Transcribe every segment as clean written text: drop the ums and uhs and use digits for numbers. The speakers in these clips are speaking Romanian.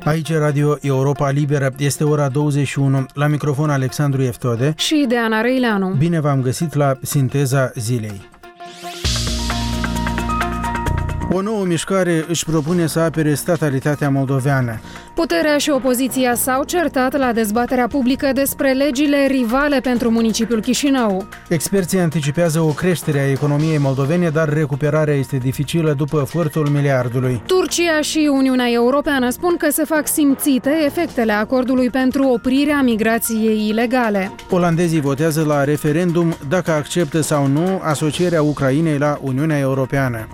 Aici Radio Europa Liberă, este ora 21, la microfon Alexandru Eftode și Deana Răileanu. Bine v-am găsit la Sinteza Zilei. O nouă mișcare își propune să apere statalitatea moldoveană. Puterea și opoziția s-au certat la dezbaterea publică despre legile rivale pentru municipiul Chișinău. Experții anticipează o creștere a economiei moldovene, dar recuperarea este dificilă după furtul miliardului. Turcia și Uniunea Europeană spun că se fac simțite efectele acordului pentru oprirea migrației ilegale. Olandezii votează la referendum dacă acceptă sau nu asocierea Ucrainei la Uniunea Europeană.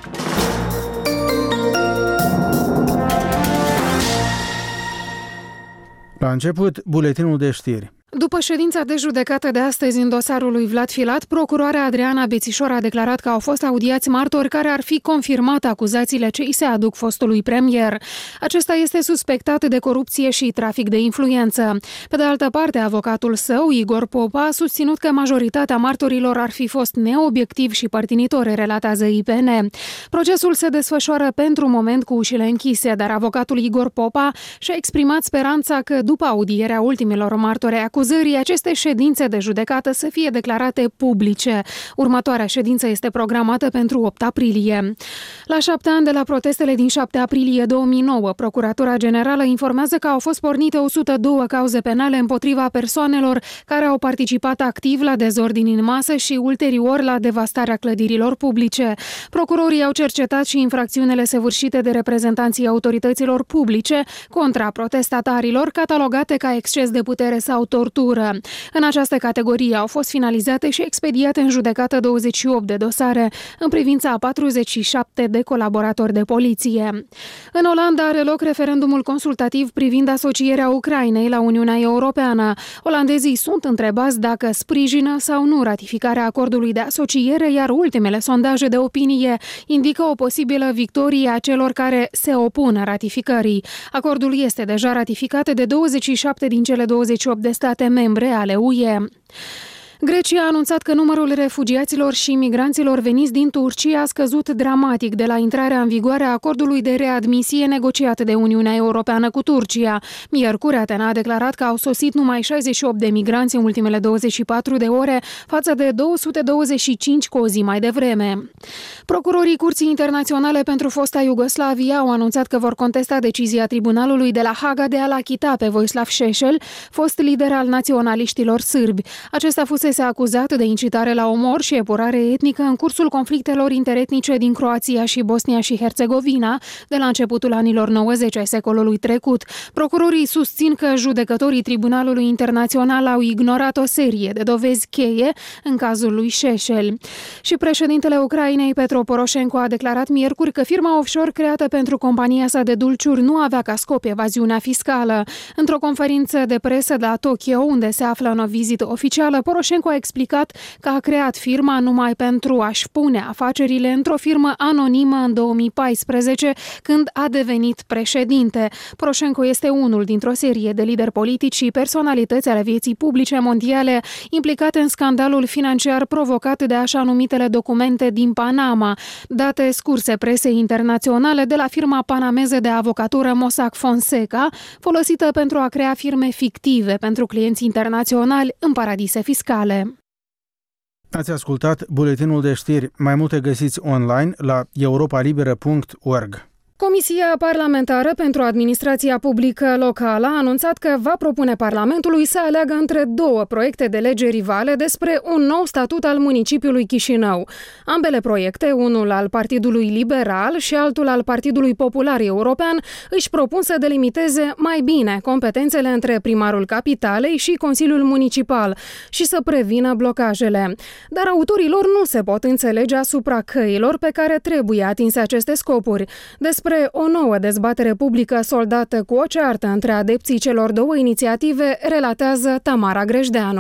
La început, buletinul de știri. După ședința de judecată de astăzi în dosarul lui Vlad Filat, procuroarea Adriana Bețișor a declarat că au fost audiați martori care ar fi confirmat acuzațiile ce îi se aduc fostului premier. Acesta este suspectat de corupție și trafic de influență. Pe de altă parte, avocatul său, Igor Popa, a susținut că majoritatea martorilor ar fi fost neobiectivi și părtinitori, relatează IPN. Procesul se desfășoară pentru moment cu ușile închise, dar avocatul Igor Popa și-a exprimat speranța că după audierea ultimilor martori acuzării, aceste ședințe de judecată să fie declarate publice. Următoarea ședință este programată pentru 8 aprilie. La 7 ani de la protestele din 7 aprilie 2009, Procuratura Generală informează că au fost pornite 102 cauze penale împotriva persoanelor care au participat activ la dezordini în masă și ulterior la devastarea clădirilor publice. Procurorii au cercetat și infracțiunile săvârșite de reprezentanții autorităților publice contra protestatarilor, catalogate ca exces de putere sau tortură. În această categorie au fost finalizate și expediate în judecată 28 de dosare în privința a 47 de colaboratori de poliție. În Olanda are loc referendumul consultativ privind asocierea Ucrainei la Uniunea Europeană. Olandezii sunt întrebați dacă sprijină sau nu ratificarea acordului de asociere, iar ultimele sondaje de opinie indică o posibilă victorie a celor care se opun ratificării. Acordul este deja ratificat de 27 din cele 28 de state membre ale UE. Grecia a anunțat că numărul refugiaților și migranților veniți din Turcia a scăzut dramatic de la intrarea în vigoare a acordului de readmisie negociat de Uniunea Europeană cu Turcia. Miercuri, Atena a declarat că au sosit numai 68 de migranți în ultimele 24 de ore, față de 225 cu o zi mai devreme. Procurorii Curții Internaționale pentru fosta Iugoslavia au anunțat că vor contesta decizia tribunalului de la Haga de a-l achita pe Vojislav Šešelj, fost lider al naționaliștilor sârbi. Acesta fusese acuzat de incitare la omor și epurare etnică în cursul conflictelor interetnice din Croația și Bosnia și Herțegovina de la începutul anilor 90 ai secolului trecut. Procurorii susțin că judecătorii Tribunalului Internațional au ignorat o serie de dovezi cheie în cazul lui Šešelj. Și președintele Ucrainei, Petro Poroșenko, a declarat miercuri că firma offshore creată pentru compania sa de dulciuri nu avea ca scop evaziunea fiscală. Într-o conferință de presă la Tokyo, unde se află în o vizită oficială, Poroșenko a explicat că a creat firma numai pentru a-și pune afacerile într-o firmă anonimă în 2014, când a devenit președinte. Poroșenko este unul dintr-o serie de lideri politici și personalități ale vieții publice mondiale implicate în scandalul financiar provocat de așa numitele documente din Panama, date scurse presei internaționale de la firma panameză de avocatură Mossack Fonseca, folosită pentru a crea firme fictive pentru clienți internaționali în paradise fiscale. Ați ascultat buletinul de știri. Mai multe găsiți online la europalibera.org. Comisia Parlamentară pentru Administrația Publică Locală a anunțat că va propune Parlamentului să aleagă între două proiecte de lege rivale despre un nou statut al municipiului Chișinău. Ambele proiecte, unul al Partidului Liberal și altul al Partidului Popular European, își propun să delimiteze mai bine competențele între primarul capitalei și Consiliul Municipal și să prevină blocajele. Dar autorii lor nu se pot înțelege asupra căilor pe care trebuie atinse aceste scopuri. Despre o nouă dezbatere publică soldată cu o ceartă între adepții celor două inițiative, relatează Tamara Grejdeanu.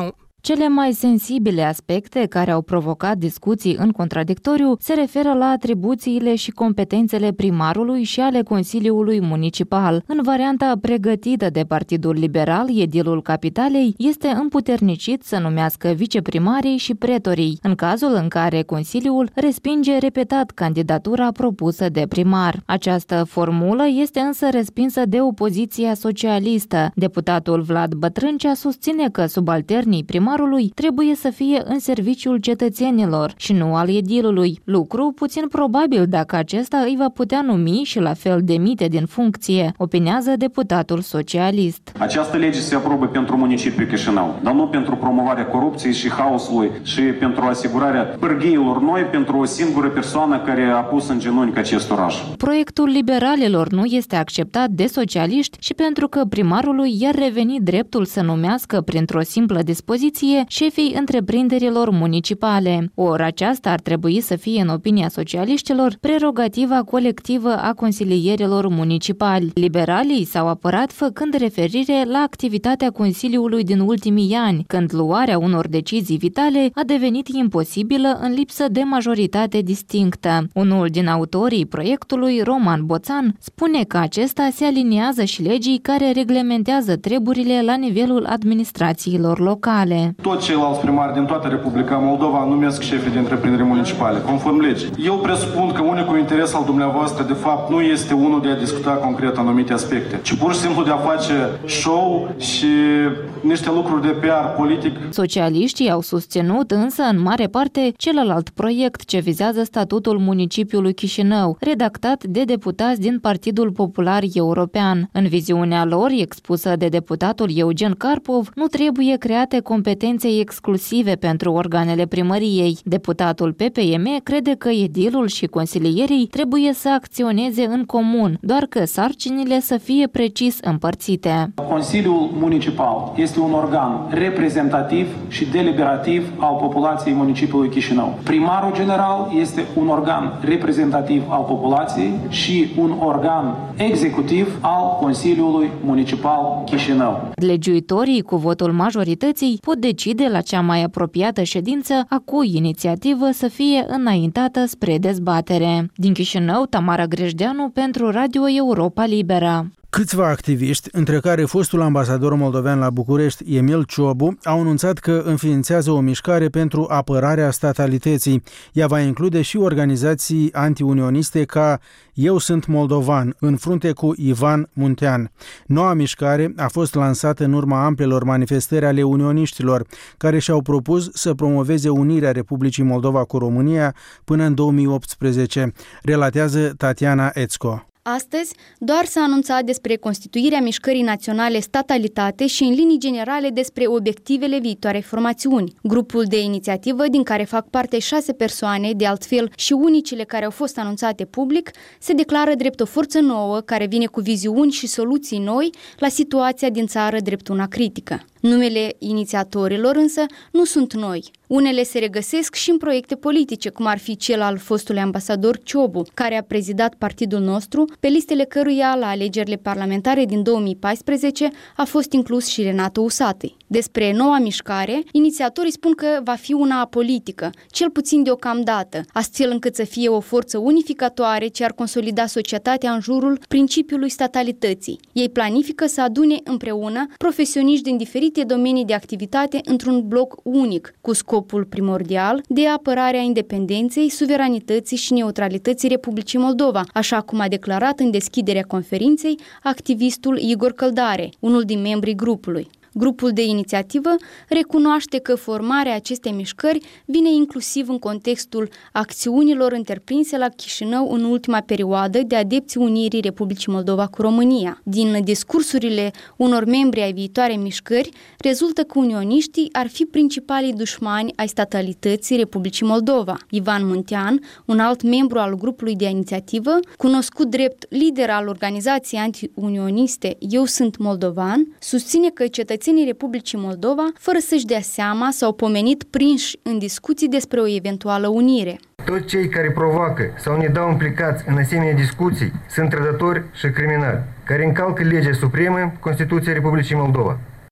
Cele mai sensibile aspecte care au provocat discuții în contradictoriu se referă la atribuțiile și competențele primarului și ale Consiliului Municipal. În varianta pregătită de Partidul Liberal, edilul Capitalei este împuternicit să numească viceprimarii și pretorii, în cazul în care Consiliul respinge repetat candidatura propusă de primar. Această formulă este însă respinsă de opoziția socialistă. Deputatul Vlad Bătrâncea susține că subalternii primarului trebuie să fie în serviciul cetățenilor și nu al edilului, lucru puțin probabil dacă acesta îi va putea numi și la fel demite din funcție, opinează deputatul socialist. Această lege se aprobă pentru municipiul Chișinău, dar nu pentru promovarea corupției și haosului și pentru asigurarea pârghiilor noi pentru o singură persoană care a pus în genunchi acest oraș. Proiectul liberalilor nu este acceptat de socialiști și pentru că primarului i-ar reveni dreptul să numească printr-o simplă dispoziție șefii întreprinderilor municipale. Ori aceasta ar trebui să fie, în opinia socialiștilor, prerogativa colectivă a consilierilor municipali. Liberalii s-au apărat făcând referire la activitatea Consiliului din ultimii ani, când luarea unor decizii vitale a devenit imposibilă în lipsă de majoritate distinctă. Unul din autorii proiectului, Roman Boțan, spune că acesta se aliniază și legii care reglementează treburile la nivelul administrațiilor locale. Toți ceilalți primari din toată Republica Moldova numesc șefii de întreprinderi municipale, conform legii. Eu presupun că unicul interes al dumneavoastră, de fapt, nu este unul de a discuta concret anumite aspecte, ci pur și simplu de a face show și niște lucruri de PR politic. Socialiștii au susținut însă în mare parte celălalt proiect ce vizează statutul municipiului Chișinău, redactat de deputați din Partidul Popular European. În viziunea lor, expusă de deputatul Eugen Karpov, nu trebuie create competențe exclusive pentru organele primăriei. Deputatul PPM crede că edilul și consilierii trebuie să acționeze în comun, doar că sarcinile să fie precis împărțite. Consiliul Municipal este un organ reprezentativ și deliberativ al populației municipiului Chișinău. Primarul general este un organ reprezentativ al populației și un organ executiv al Consiliului Municipal Chișinău. Legiuitorii, cu votul majorității, pot decide la cea mai apropiată ședință a cui inițiativă să fie înaintată spre dezbatere. Din Chișinău, Tamara Grejdeanu pentru Radio Europa Liberă. Câțiva activiști, între care fostul ambasador moldovean la București, Emil Ciobu, au anunțat că înființează o mișcare pentru apărarea statalității. Ea va include și organizații antiunioniste ca Eu sunt moldovan, în frunte cu Ivan Muntean. Noua mișcare a fost lansată în urma amplelor manifestări ale unioniștilor, care și-au propus să promoveze unirea Republicii Moldova cu România până în 2018, relatează Tatiana Ețco. Astăzi, doar s-a anunțat despre constituirea mișcării naționale Statalitate și, în linii generale, despre obiectivele viitoarei formațiuni. Grupul de inițiativă, din care fac parte 6 persoane, de altfel și unicile care au fost anunțate public, se declară drept o forță nouă care vine cu viziuni și soluții noi la situația din țară drept una critică. Numele inițiatorilor însă nu sunt noi. Unele se regăsesc și în proiecte politice, cum ar fi cel al fostului ambasador Ciobu, care a prezidat partidul nostru, pe listele căruia la alegerile parlamentare din 2014 a fost inclus și Renato Usatăi. Despre noua mișcare, inițiatorii spun că va fi una apolitică, cel puțin deocamdată, astfel încât să fie o forță unificatoare ce ar consolida societatea în jurul principiului statalității. Ei planifică să adune împreună profesioniști din diferite domenii de activitate într-un bloc unic, cu scopul primordial de apărarea independenței, suveranității și neutralității Republicii Moldova, așa cum a declarat în deschiderea conferinței activistul Igor Căldare, unul din membrii grupului. Grupul de inițiativă recunoaște că formarea acestei mișcări vine inclusiv în contextul acțiunilor întreprinse la Chișinău în ultima perioadă de adepții unirii Republicii Moldova cu România. Din discursurile unor membri ai viitoarei mișcări, rezultă că unioniștii ar fi principalii dușmani ai statalității Republicii Moldova. Ivan Muntean, un alt membru al grupului de inițiativă, cunoscut drept lider al organizației anti-unioniste Eu sunt moldovan, susține că cetățenii Republicii Moldova, fără să-și dea seama, s-au pomenit prinși în discuții despre o eventuală unire. Toți cei care provoacă sau ne dau implicați în asemenea discuții sunt trădători și criminali, care încalcă legea supremă, Constituția Republicii Moldova.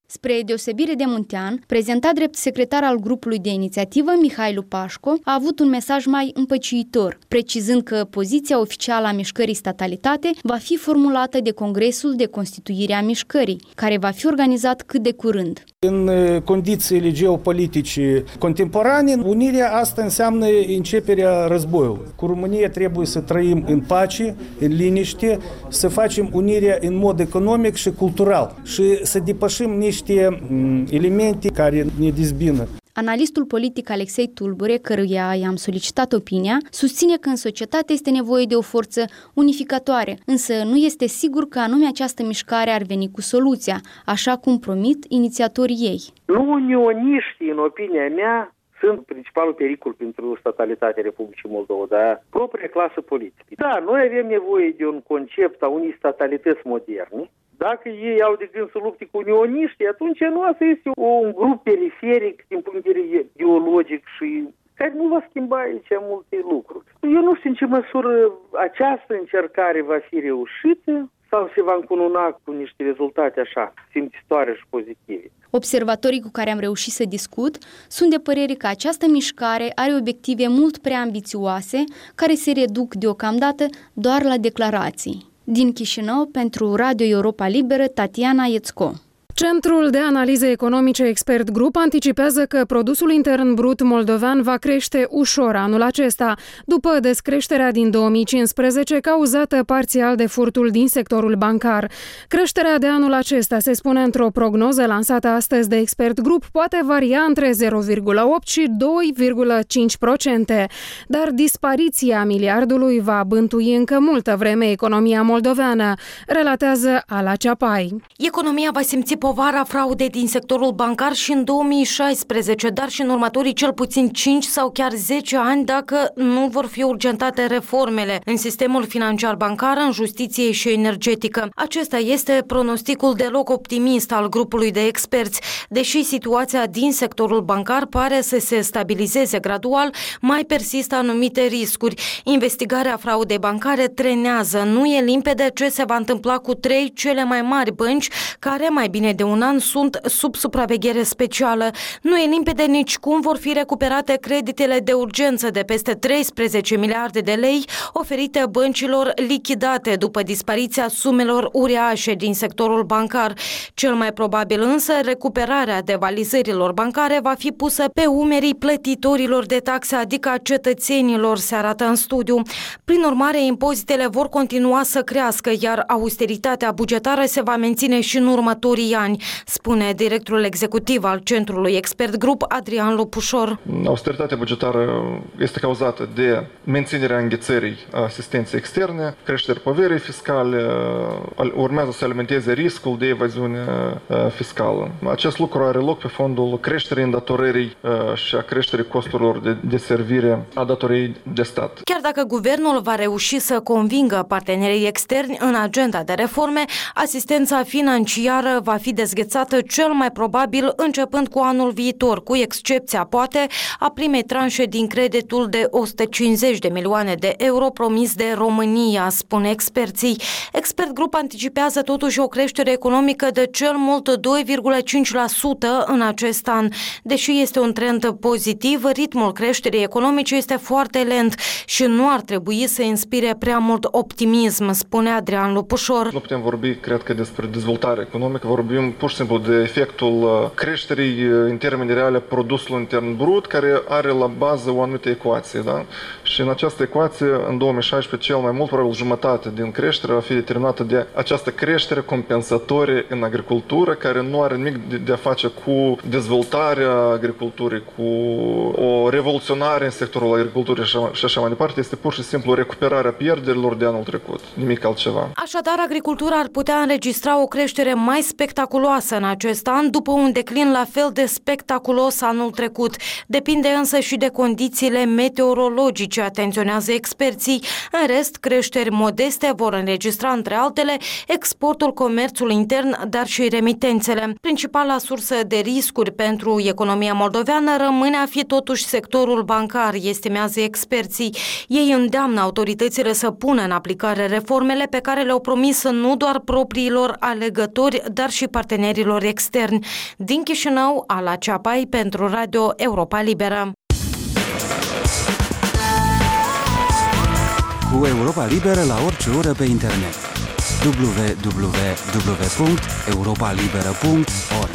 Spre deosebire de Muntean, prezentat drept secretar al grupului de inițiativă, Mihailu Pașco a avut un mesaj mai împăciuitor, precizând că poziția oficială a mișcării Statalitate va fi formulată de Congresul de Constituire a Mișcării, care va fi organizat cât de curând. În condițiile geopolitice contemporane, unirea asta înseamnă începerea războiului. Cu România trebuie să trăim în pace, în liniște, să facem unirea în mod economic și cultural și să depășim niște elemente care ne dezbină. Analistul politic Alexei Tulbure, căruia i-am solicitat opinia, susține că în societate este nevoie de o forță unificatoare, însă nu este sigur că anume această mișcare ar veni cu soluția, așa cum promit inițiatorii ei. Nu unioniștii, în opinia mea, sunt principalul pericol pentru statalitatea Republicii Moldova, dar propria clasă politică. Da, noi avem nevoie de un concept a unei statalități moderne. Dacă ei au de gând să lupte cu unioniștii, atunci nu asta este un grup periferic din punct de vedere ideologic și care nu va schimba aici multe lucruri. Eu nu știu în ce măsură această încercare va fi reușită sau se va încununa cu niște rezultate așa, simțitoare și pozitive. Observatorii cu care am reușit să discut sunt de părere că această mișcare are obiective mult prea ambițioase, care se reduc deocamdată doar la declarații. Din Chișinău, pentru Radio Europa Liberă, Tatiana Iețco. Centrul de analize economice Expert Group anticipează că produsul intern brut moldovean va crește ușor anul acesta, după descreșterea din 2015 cauzată parțial de furtul din sectorul bancar. Creșterea de anul acesta, se spune într-o prognoză lansată astăzi de Expert Group, poate varia între 0,8 și 2,5%, dar dispariția miliardului va bântui încă multă vreme economia moldoveană, relatează Ala Ceapai. Economia va simți povara fraudei din sectorul bancar și în 2016, dar și în următorii cel puțin 5 sau chiar 10 ani dacă nu vor fi urgentate reformele în sistemul financiar bancar, în justiție și energetică. Acesta este pronosticul deloc optimist al grupului de experți. Deși situația din sectorul bancar pare să se stabilizeze gradual, mai persistă anumite riscuri. Investigarea fraudei bancare trenează. Nu e limpede ce se va întâmpla cu 3 cele mai mari bănci care mai bine de un an sunt sub supraveghere specială. Nu e limpede nici cum vor fi recuperate creditele de urgență de peste 13 miliarde de lei oferite băncilor lichidate după dispariția sumelor uriașe din sectorul bancar. Cel mai probabil însă, recuperarea devalizărilor bancare va fi pusă pe umerii plătitorilor de taxe, adică a cetățenilor, se arată în studiu. Prin urmare, impozitele vor continua să crească, iar austeritatea bugetară se va menține și în următorii ani, spune directorul executiv al Centrului Expert Group, Adrian Lopușor. Austeritatea bugetară este cauzată de menținerea înghețării asistenței externe, creșterea poverii fiscale, urmează să alimenteze riscul de evaziune fiscală. Acest lucru are loc pe fondul creșterii îndatorării și a creșterii costurilor de servire a datoriei de stat. Chiar dacă guvernul va reuși să convingă partenerii externi în agenda de reforme, asistența financiară va fi dezghețată cel mai probabil începând cu anul viitor, cu excepția, poate, a primei tranșe din creditul de 150 de milioane de euro promis de România, spun experții. Expert Group anticipează totuși o creștere economică de cel mult 2,5% în acest an. Deși este un trend pozitiv, ritmul creșterii economice este foarte lent și nu ar trebui să inspire prea mult optimism, spune Adrian Lopușor. Nu putem vorbi, cred că, despre dezvoltare economică, vorbim pur și simplu de efectul creșterii în termeni reale a produsului intern brut, care are la bază o anumită ecuație. Da? Și în această ecuație, în 2016, cel mai mult, probabil jumătate din creștere va fi determinată de această creștere compensatorie în agricultură, care nu are nimic de a face cu dezvoltarea agriculturii, cu o revoluționare în sectorul agriculturii și așa mai departe. Este pur și simplu recuperarea pierderilor de anul trecut, nimic altceva. Așadar, agricultura ar putea înregistra o creștere mai spectaculoasă în acest an, după un declin la fel de spectaculos anul trecut. Depinde însă și de condițiile meteorologice, atenționează experții. În rest, creșteri modeste vor înregistra, între altele, exportul, comerțul intern, dar și remitențele. Principala sursă de riscuri pentru economia moldoveană rămâne a fi totuși sectorul bancar, estimează experții. Ei îndeamnă autoritățile să pună în aplicare reformele pe care le-au promis nu doar propriilor alegători, dar și partenerilor externi. Din Chișinău, Ala Ceapai pentru Radio Europa Liberă. Cu Europa Liberă la orice oră pe internet. www.europalibera.org.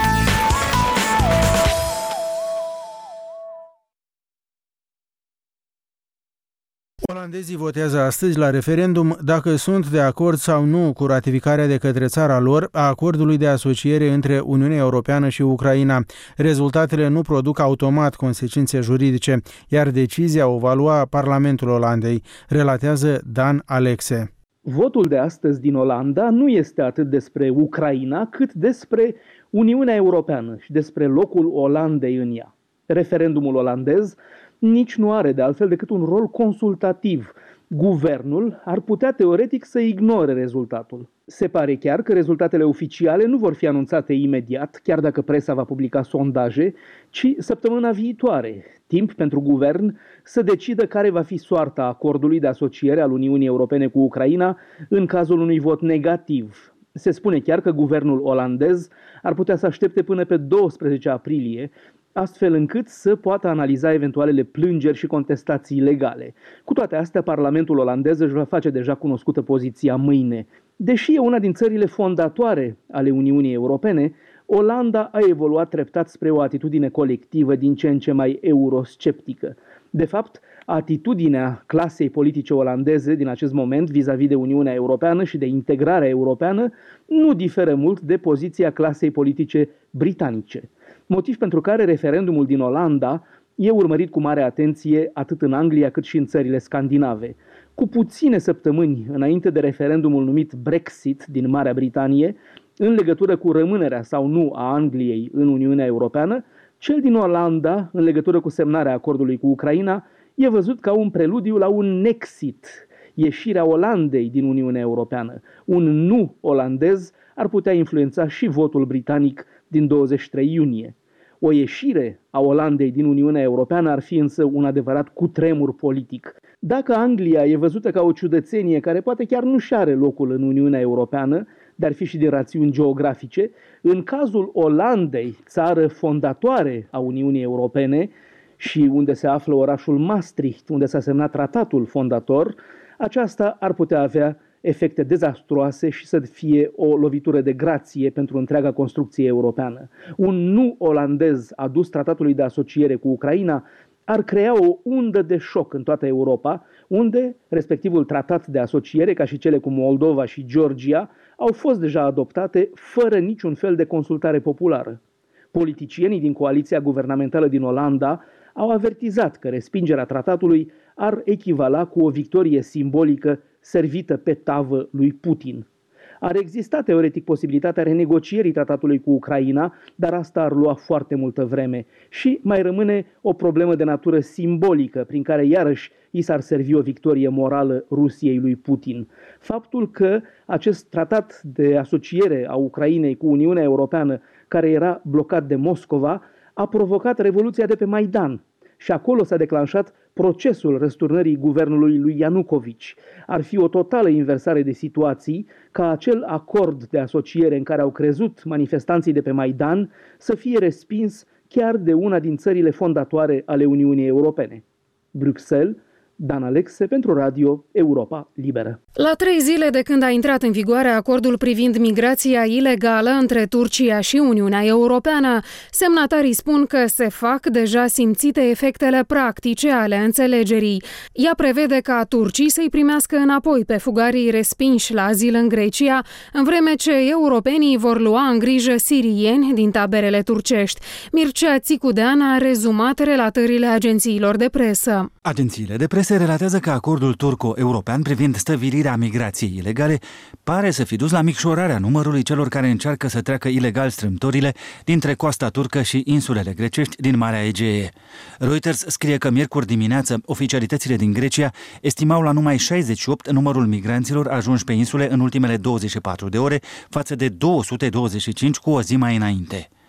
Olandezii votează astăzi la referendum dacă sunt de acord sau nu cu ratificarea de către țara lor a acordului de asociere între Uniunea Europeană și Ucraina. Rezultatele nu produc automat consecințe juridice, iar decizia o va lua Parlamentul Olandei, relatează Dan Alexe. Votul de astăzi din Olanda nu este atât despre Ucraina, cât despre Uniunea Europeană și despre locul Olandei în ea. Referendumul olandez nici nu are de altfel decât un rol consultativ. Guvernul ar putea teoretic să ignore rezultatul. Se pare chiar că rezultatele oficiale nu vor fi anunțate imediat, chiar dacă presa va publica sondaje, ci săptămâna viitoare, timp pentru guvern să decidă care va fi soarta acordului de asociere al Uniunii Europene cu Ucraina în cazul unui vot negativ. Se spune chiar că guvernul olandez ar putea să aștepte până pe 12 aprilie, astfel încât să poată analiza eventualele plângeri și contestații legale. Cu toate astea, Parlamentul olandez își va face deja cunoscută poziția mâine. Deși e una din țările fondatoare ale Uniunii Europene, Olanda a evoluat treptat spre o atitudine colectivă din ce în ce mai eurosceptică. De fapt, atitudinea clasei politice olandeze din acest moment vis-a-vis de Uniunea Europeană și de integrarea europeană nu diferă mult de poziția clasei politice britanice. Motiv pentru care referendumul din Olanda e urmărit cu mare atenție atât în Anglia cât și în țările scandinave. Cu puține săptămâni înainte de referendumul numit Brexit din Marea Britanie, în legătură cu rămânerea sau nu a Angliei în Uniunea Europeană, cel din Olanda, în legătură cu semnarea acordului cu Ucraina, e văzut ca un preludiu la un Nexit, ieșirea Olandei din Uniunea Europeană. Un nu olandez ar putea influența și votul britanic din 23 iunie. O ieșire a Olandei din Uniunea Europeană ar fi însă un adevărat cutremur politic. Dacă Anglia e văzută ca o ciudățenie care poate chiar nu și are locul în Uniunea Europeană, dar fi și din rațiuni geografice, în cazul Olandei, țară fondatoare a Uniunii Europene și unde se află orașul Maastricht, unde s-a semnat tratatul fondator, aceasta ar putea avea efecte dezastruoase și să fie o lovitură de grație pentru întreaga construcție europeană. Un nu olandez adus tratatului de asociere cu Ucraina ar crea o undă de șoc în toată Europa, unde respectivul tratat de asociere, ca și cele cu Moldova și Georgia, au fost deja adoptate fără niciun fel de consultare populară. Politicienii din coaliția guvernamentală din Olanda au avertizat că respingerea tratatului ar echivala cu o victorie simbolică servită pe tavă lui Putin. Ar exista teoretic posibilitatea renegocierii tratatului cu Ucraina, dar asta ar lua foarte multă vreme și mai rămâne o problemă de natură simbolică, prin care iarăși i s-ar servi o victorie morală Rusiei lui Putin. Faptul că acest tratat de asociere a Ucrainei cu Uniunea Europeană, care era blocat de Moscova, a provocat revoluția de pe Maidan și acolo s-a declanșat procesul răsturnării guvernului lui Ianucovici. Ar fi o totală inversare de situații ca acel acord de asociere în care au crezut manifestanții de pe Maidan să fie respins chiar de una din țările fondatoare ale Uniunii Europene. Bruxelles, Dan Alexe pentru Radio Europa Liberă. La 3 zile de când a intrat în vigoare acordul privind migrația ilegală între Turcia și Uniunea Europeană, semnatarii spun că se fac deja simțite efectele practice ale înțelegerii. Ea prevede ca turcii să-i primească înapoi pe fugarii respinși la azil în Grecia, în vreme ce europenii vor lua în grijă sirieni din taberele turcești. Mircea Țicudean a rezumat relatările agențiilor de presă. Agențiile de presă relatează că acordul turco-european privind stăvilirea migrației ilegale pare să fi dus la micșorarea numărului celor care încearcă să treacă ilegal strâmtorile dintre coasta turcă și insulele grecești din Marea Egee. Reuters scrie că miercuri dimineață oficialitățile din Grecia estimau la numai 68 numărul migranților ajunși pe insule în ultimele 24 de ore, față de 225 cu o zi mai înainte.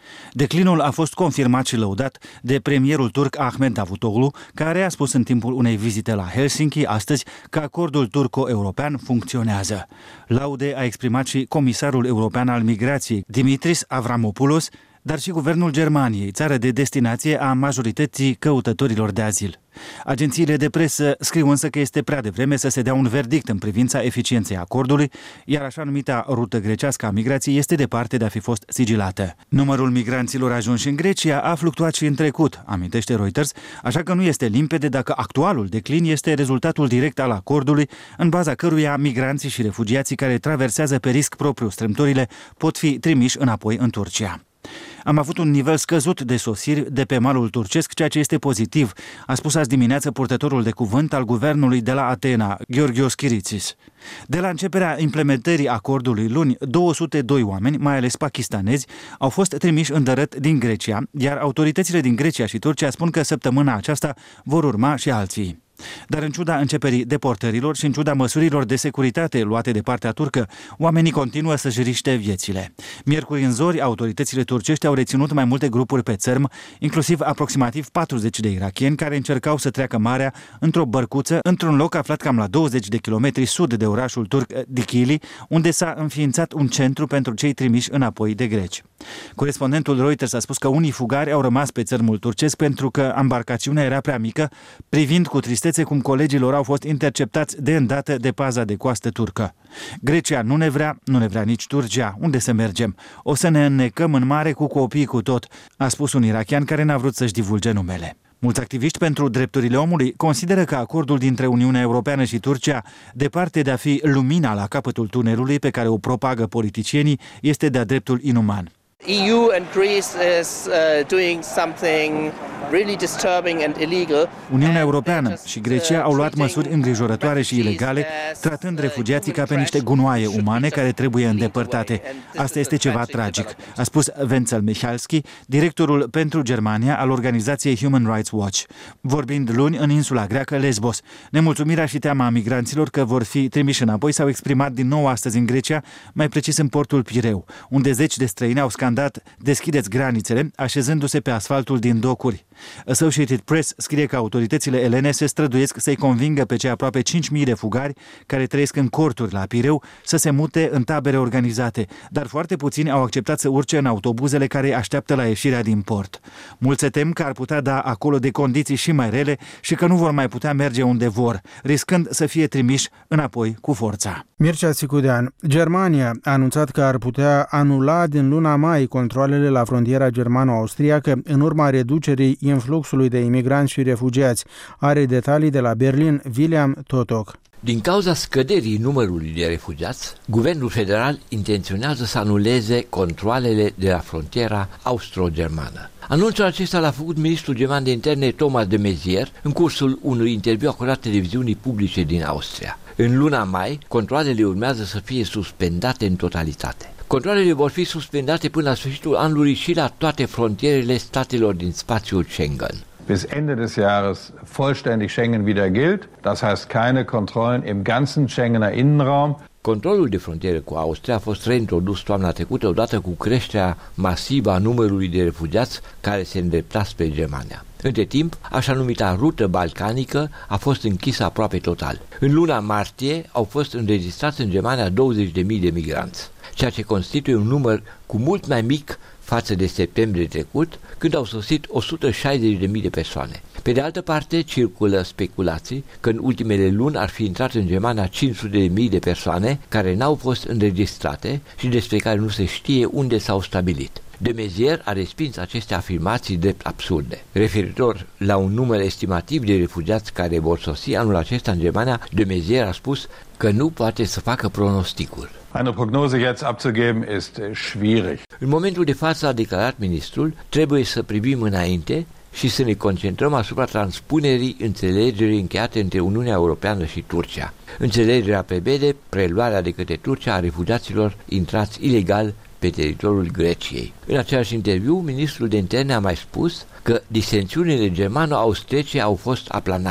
Declinul a fost confirmat și lăudat de premierul turc Ahmet Davutoglu, care a spus în timpul unei vizite la Helsinki astăzi că acordul turco-european funcționează. Laude a exprimat și comisarul european al migrației, Dimitris Avramopoulos, dar și guvernul Germaniei, țară de destinație a majorității căutătorilor de azil. Agențiile de presă scriu însă că este prea devreme să se dea un verdict în privința eficienței acordului, iar așa numita rută grecească a migrației este departe de a fi fost sigilată. Numărul migranților ajunși în Grecia a fluctuat și în trecut, amintește Reuters, așa că nu este limpede dacă actualul declin este rezultatul direct al acordului, în baza căruia migranții și refugiații care traversează pe risc propriu strâmtorile pot fi trimiși înapoi în Turcia. Am avut un nivel scăzut de sosiri de pe malul turcesc, ceea ce este pozitiv, a spus azi dimineață purtătorul de cuvânt al guvernului de la Atena, Georgios Kiritsis. De la începerea implementării acordului luni, 202 oameni, mai ales pakistanezi, au fost trimiși în dărât din Grecia, iar autoritățile din Grecia și Turcia spun că săptămâna aceasta vor urma și alții. Dar în ciuda începerii deportărilor și în ciuda măsurilor de securitate luate de partea turcă, oamenii continuă să-și riște viețile. Miercuri în zori, autoritățile turcești au reținut mai multe grupuri pe țărm, inclusiv aproximativ 40 de irakieni care încercau să treacă marea într-o bărcuță, într-un loc aflat cam la 20 de kilometri sud de orașul turc Dikili, unde s-a înființat un centru pentru cei trimiși înapoi de greci. Corespondentul Reuters a spus că unii fugari au rămas pe țărmul turcesc pentru că embarcațiunea era prea mică, privind cu tristețe cum colegii lor au fost interceptați de îndată de paza de coastă turcă. Grecia nu ne vrea nici Turcia. Unde să mergem? O să ne înnecăm în mare cu copiii cu tot, a spus un irakian care n-a vrut să-și divulge numele. Mulți activiști pentru drepturile omului consideră că acordul dintre Uniunea Europeană și Turcia, departe de a fi lumina la capătul tunelului pe care o propagă politicienii, este de-a dreptul inuman. EU and Greece is doing something really disturbing and illegal. Uniunea Europeană și Grecia au luat măsuri îngrijorătoare și ilegale, tratând refugiații ca pe niște gunoaie umane care trebuie îndepărtate. Asta este ceva tragic, a spus Wenzel Michalski, directorul pentru Germania al organizației Human Rights Watch, vorbind luni în insula greacă Lesbos. Nemulțumirea și teama migranților că vor fi trimiși înapoi s-au exprimat din nou astăzi în Grecia, mai precis în portul Pireu, unde zeci de străini au scandat "Deschideți granițele", așezându-se pe asfaltul din docuri. Associated Press scrie că autoritățile elene se străduiesc să-i convingă pe cei aproape 5.000 de fugari care trăiesc în corturi la Pireu să se mute în tabere organizate, dar foarte puțini au acceptat să urce în autobuzele care așteaptă la ieșirea din port. Mulți se tem că ar putea da acolo de condiții și mai rele și că nu vor mai putea merge unde vor, riscând să fie trimiși înapoi cu forța. Mircea Țicudean. Germania a anunțat că ar putea anula din luna mai controalele la frontiera germano-austriacă în urma reducerii influxului de imigranți și refugiați. Are detalii de la Berlin, William Totok. Din cauza scăderii numărului de refugiați, guvernul federal intenționează să anuleze controalele de la frontiera austro-germană. Anunțul acesta l-a făcut ministrul german de interne Thomas de Maizière în cursul unui interviu acordat televiziunii publice din Austria. În luna mai, controalele urmează să fie suspendate în totalitate. Controalele vor fi suspendate până la sfârșitul anului și la toate frontierele statelor din spațiul Schengen. Bis Ende des Jahres vollständig Schengen wieder gilt. Das heißt keine Kontrollen im ganzen Schengener Innenraum. Controlul de frontieră cu Austria a fost reintrodus toamna trecută odată cu creșterea masivă a numărului de refugiați care se îndrepta spre Germania. Între timp, așa numita rută balcanică a fost închisă aproape total. În luna martie au fost înregistrați în Germania 20.000 de migranți, ceea ce constituie un număr cu mult mai mic față de septembrie trecut, când au sosit 160.000 de persoane. Pe de altă parte, circulă speculații că în ultimele luni ar fi intrat în Germania 500.000 de persoane care n-au fost înregistrate și despre care nu se știe unde s-au stabilit. De Maizière a respins aceste afirmații drept absurde. Referitor la un număr estimativ de refugiați care vor sosi anul acesta în Germania, de Maizière a spus că nu poate să facă pronosticul. Eine Prognose jetzt abzugeben ist schwierig. În momentul de față, a declarat ministrul, trebuie să privim înainte și să ne concentrăm asupra transpunerii înțelegerii încheiate între Uniunea Europeană și Turcia. Înțelegerea prevede preluarea de către Turcia a refugiaților intrați ilegal pe teritoriul Greciei. În același interviu, ministrul de interne a mai spus că disensiunile germano-austriece au fost aplanate.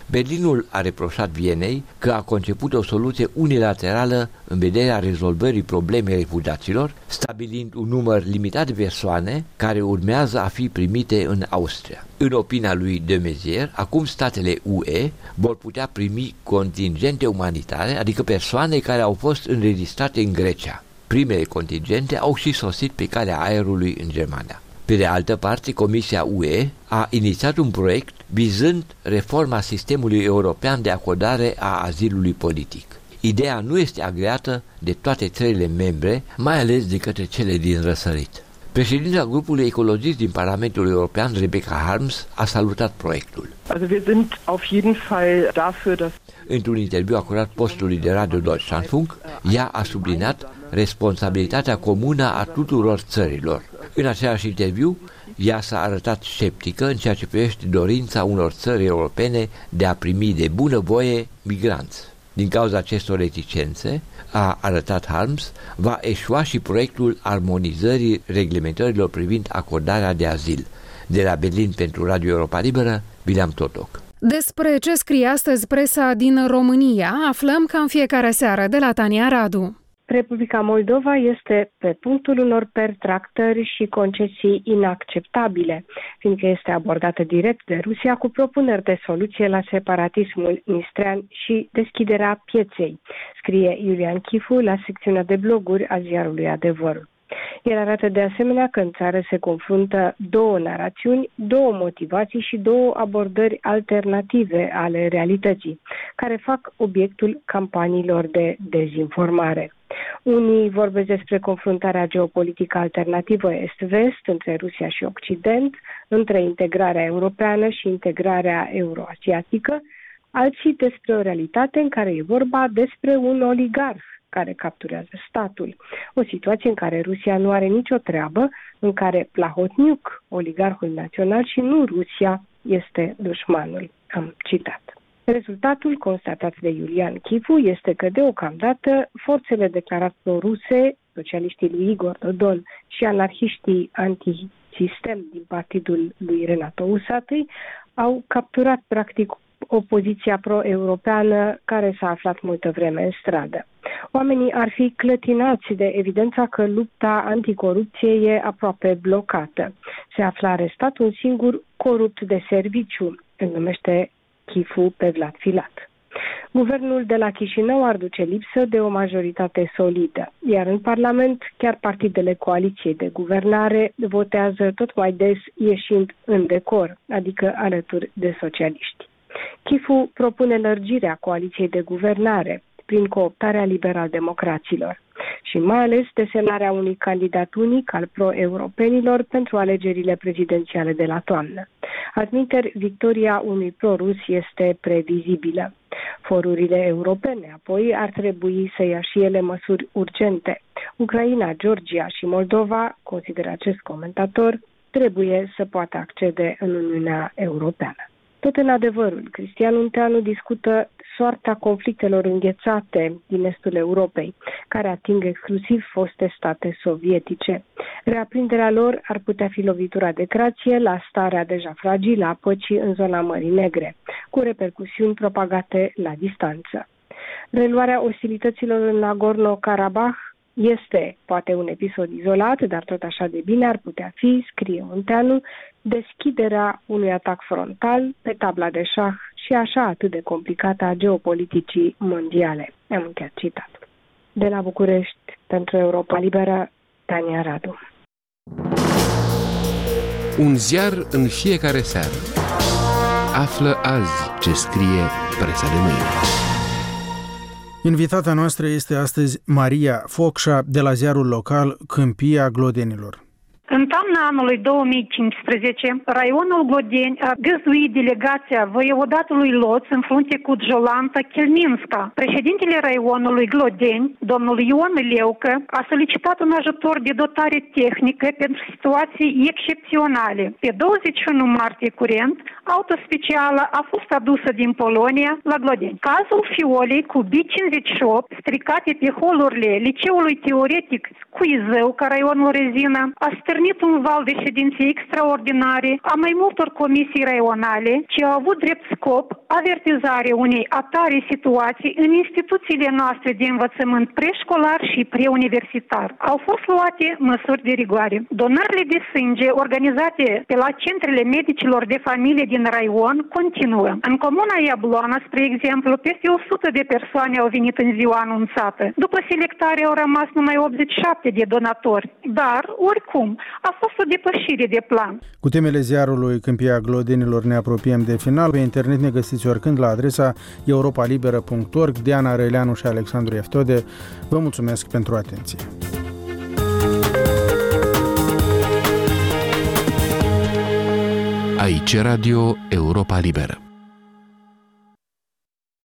Berlinul a reproșat Vienei că a conceput o soluție unilaterală în vederea rezolvării problemei refugiaților, stabilind un număr limitat de persoane care urmează a fi primite în Austria. În opinia lui de Maizière, acum statele UE vor putea primi contingente umanitare, adică persoane care au fost înregistrate în Grecia. Primele contingente au și sosit pe calea aerului în Germania. Pe de altă parte, Comisia UE a inițiat un proiect vizând reforma sistemului european de acordare a azilului politic. Ideea nu este agreată de toate țările membre, mai ales de către cele din răsărit. Președinta grupului ecologist din Parlamentul European, Rebecca Harms, a salutat proiectul. Într-un interviu acordat postului de Radio Deutschlandfunk, ea a subliniat responsabilitatea comună a tuturor țărilor. În același interviu, ea s-a arătat sceptică în ceea ce privește dorința unor țări europene de a primi de bunăvoie migranți. Din cauza acestor reticențe, a arătat Harms, va eșua și proiectul armonizării reglementărilor privind acordarea de azil. De la Berlin pentru Radio Europa Liberă, Bileam Totoc. Despre ce scrie astăzi presa din România, aflăm ca în fiecare seară de la Tania Radu. Republica Moldova este pe punctul unor pertractări și concesii inacceptabile, fiindcă este abordată direct de Rusia cu propuneri de soluție la separatismul nistrean și deschiderea pieței, scrie Iulian Chifu la secțiunea de bloguri a ziarului Adevărul. El arată de asemenea că în țară se confruntă două narațiuni, două motivații și două abordări alternative ale realității, care fac obiectul campaniilor de dezinformare. Unii vorbesc despre confruntarea geopolitică alternativă est-vest între Rusia și Occident, între integrarea europeană și integrarea euroasiatică, alții despre o realitate în care e vorba despre un oligarh care capturează statul. O situație în care Rusia nu are nicio treabă, în care Plahotniuc, oligarhul național, și nu Rusia, este dușmanul. Am citat. Rezultatul constatat de Iulian Chifu este că deocamdată forțele declarat pro-ruse, socialiștii lui Igor Dodon și anarhiștii antisistem din partidul lui Renato Usatăi au capturat practic opoziția pro-europeană care s-a aflat multă vreme în stradă. Oamenii ar fi clătinați de evidența că lupta anticorupție e aproape blocată. Se află arestat un singur corupt de serviciu, îl numește Chifu pe Vlad Filat. Guvernul de la Chișinău ar duce lipsă de o majoritate solidă, iar în Parlament chiar partidele coaliției de guvernare votează tot mai des ieșind în decor, adică alături de socialiști. Chifu propune lărgirea coaliției de guvernare prin cooptarea liberal-democraților și mai ales desemnarea unui candidat unic al pro-europenilor pentru alegerile prezidențiale de la toamnă. Adminteri, victoria unui pro-rus este previzibilă. Forurile europene apoi ar trebui să ia și ele măsuri urgente. Ucraina, Georgia și Moldova, consideră acest comentator, trebuie să poată accede în Uniunea Europeană. Tot în Adevărul, Cristian Unteanu discută soarta conflictelor înghețate din estul Europei, care ating exclusiv foste state sovietice. Reaprinderea lor ar putea fi lovitura de grație la starea deja fragilă a păcii în zona Mării Negre, cu repercusiuni propagate la distanță. Reluarea ostilităților în Nagorno-Karabakh este poate un episod izolat, dar tot așa de bine ar putea fi, scrie Unteanu, deschiderea unui atac frontal pe tabla de șah și așa atât de complicată a geopoliticii mondiale. Am încheiat citatul. De la București, pentru Europa Liberă, Tania Radu. Un ziar în fiecare seară. Află azi ce scrie presa de mâine. Invitata noastră este astăzi Maria Focșa de la ziarul local Câmpia Glodenilor. În toamna anului 2015, raionul Glodeni a găzduit delegația voievodatului Lodz în frunte cu Jolanta Chelminska. Președintele raionului Glodeni, domnul Ion Leucă, a solicitat un ajutor de dotare tehnică pentru situații excepționale. Pe 21 martie curent, auto specială a fost adusă din Polonia la Glodeni. Cazul fiolei cu B58 stricate pe holurile liceului teoretic Scuizău, ca raionul Rezină, a stârnit unit un val de ședințe extraordinare a mai multor comisii raionale ce au avut drept scop avertizarea unei atare situații în instituțiile noastre de învățământ preșcolar și preuniversitar. Au fost luate măsuri de rigoare. Donările de sânge organizate pe la centrele medicilor de familie din raion continuă. În comuna Iabloana, spre exemplu, peste 100 de persoane au venit în ziua anunțată. După selectare au rămas numai 87 de donatori, dar, oricum, a fost o depășire de plan. Cu temele ziarului Câmpia Glodenilor ne apropiem de final. Pe internet ne găsiți oricând la adresa europalibera.org. Diana Răileanu și Alexandru Eftode vă mulțumesc pentru atenție. Aici Radio Europa Liberă.